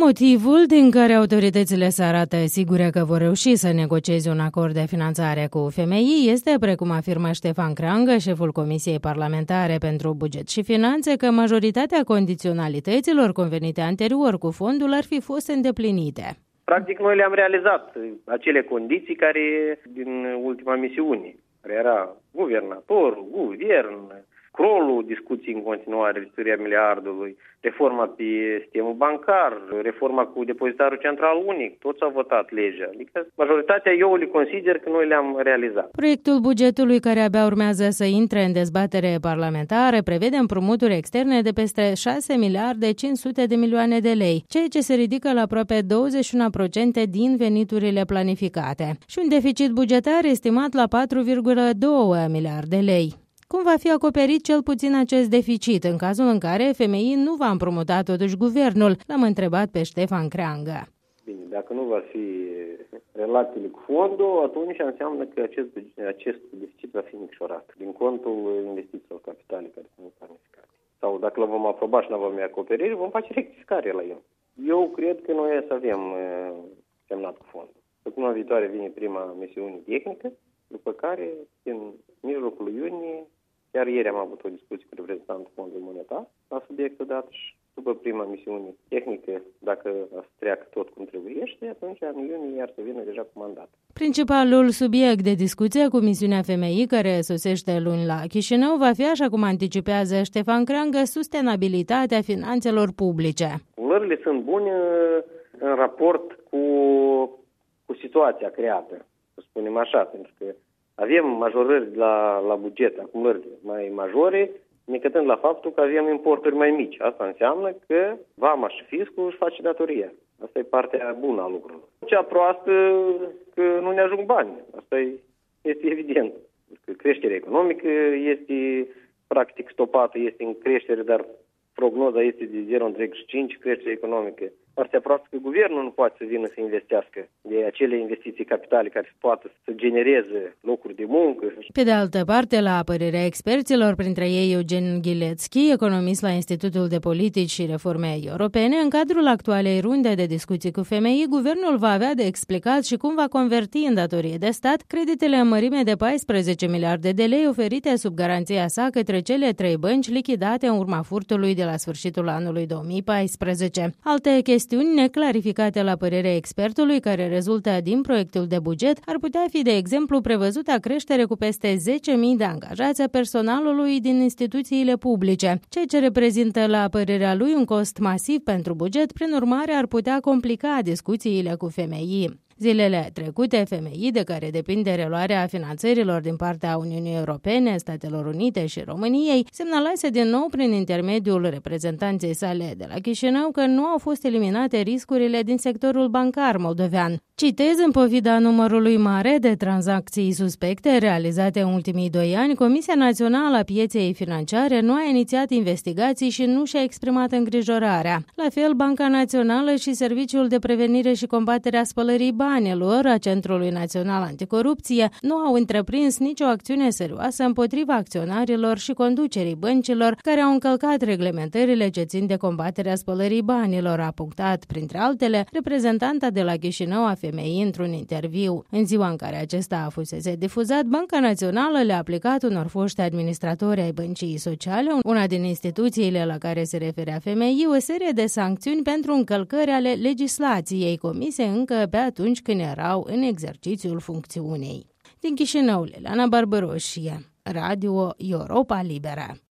Motivul din care autoritățile se arată sigure că vor reuși să negocieze un acord de finanțare cu FMI este, precum afirmă Ștefan Creangă, șeful Comisiei Parlamentare pentru Buget și Finanțe, că majoritatea condiționalităților convenite anterior cu fondul ar fi fost îndeplinite. Practic, noi le-am realizat acele condiții care din ultima misiune, care era guvernator, guvern, crolul, discuții în continuare, restituirea miliardului, reforma pe sistemul bancar, reforma cu depozitarul central unic, toți au votat legea. Adică majoritatea eu le consider că noi le-am realizat. Proiectul bugetului, care abia urmează să intre în dezbatere parlamentară, prevede împrumuturi externe de peste 6 miliarde 500 de milioane de lei, ceea ce se ridică la aproape 21% din veniturile planificate, și un deficit bugetar estimat la 4,2 miliarde lei. Cum va fi acoperit cel puțin acest deficit în cazul în care FMI nu va împrumuta totuși guvernul? L-am întrebat pe Ștefan Creangă. Bine, dacă nu va fi relațiile cu fondul, atunci înseamnă că acest deficit va fi micșorat din contul investițiilor capitale care sunt planificate. Sau dacă îl vom aproba și nu vom acoperi, vom face rectificare la el. Eu cred că noi să avem semnat cu fondul. Săptămâna viitoare vine prima misiune tehnică, după care, în mijlocul iunie, chiar ieri am avut o discuție cu reprezentantul Fondului Monetar la subiectul dat și după prima misiune tehnică, dacă să treacă tot cum trebuiește, atunci în iunie iar să vină deja cu mandat. Principalul subiect de discuție cu misiunea FMI, care sosește luni la Chișinău, va fi, așa cum anticipează Ștefan Creangă, sustenabilitatea finanțelor publice. Acumulările sunt bune în raport cu situația creată, să spunem așa, pentru că avem majorări la buget, acumulări mai majore, necătând la faptul că avem importuri mai mici. Asta înseamnă că vama și fiscul își face datoria. Asta e partea bună a lucrurilor. Cea proastă, că nu ne ajung bani. Asta este evident. Că creșterea economică este practic stopată, este în creștere, dar prognoza este de 0,5 creștere economică. Partea proastă că guvernul nu poate să vină să investească de acele investiții capitale care poate să genereze locuri de muncă. Pe de altă parte, la apărerea experților, printre ei Eugen Ghilețchi, economist la Institutul de Politici și Reforme Europene, în cadrul actualei runde de discuții cu FMI, guvernul va avea de explicat și cum va converti în datorie de stat creditele în mărime de 14 miliarde de lei oferite sub garanția sa către cele 3 bănci lichidate în urma furtului de la sfârșitul anului 2014. Alte chestiuni neclarificate la părerea expertului, care rezultă din proiectul de buget, ar putea fi, de exemplu, prevăzuta creștere cu peste 10.000 de angajați a personalului din instituțiile publice, ceea ce reprezintă, la părerea lui, un cost masiv pentru buget, prin urmare ar putea complica discuțiile cu FMI. Zilele trecute, FMI, de care depinde reluarea finanțărilor din partea Uniunii Europene, Statelor Unite și României, semnalase din nou prin intermediul reprezentanței sale de la Chișinău că nu au fost eliminate riscurile din sectorul bancar moldovean. Citez, în pofida numărului mare de tranzacții suspecte realizate în ultimii 2 ani, Comisia Națională a Pieței Financiare nu a inițiat investigații și nu și-a exprimat îngrijorarea. La fel, Banca Națională și Serviciul de Prevenire și Combatere a Spălării Banilor a Centrului Național Anticorupție nu au întreprins nicio acțiune serioasă împotriva acționarilor și conducerii băncilor care au încălcat reglementările ce țin de combaterea spălării banilor, a punctat, printre altele, reprezentanta de la Chișinău a FMI într-un interviu. În ziua în care acesta a fusese difuzat, Banca Națională le-a aplicat unor foști administratori ai Băncii Sociale, una din instituțiile la care se referea FMI, o serie de sancțiuni pentru încălcări ale legislației comise încă pe atunci când erau în exercițiul funcțiunii. Din Chișinău, Leleana Barbăroșie, Radio Europa Liberă.